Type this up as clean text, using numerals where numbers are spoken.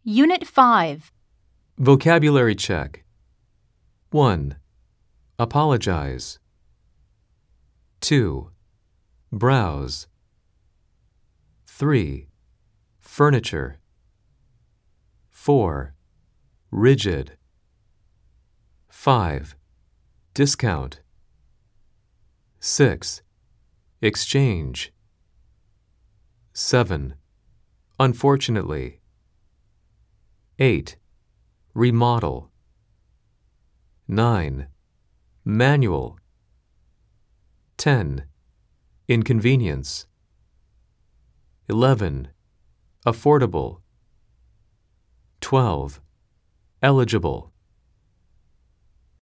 Unit 5. Vocabulary check. 1. Apologize. 2. Browse. 3. Furniture. 4. Rigid. 5. Discount. 6. Exchange. 7. Unfortunately. 8. Remodel. 9. Manual. 10. Inconvenience. 11. Affordable. 12. Eligible.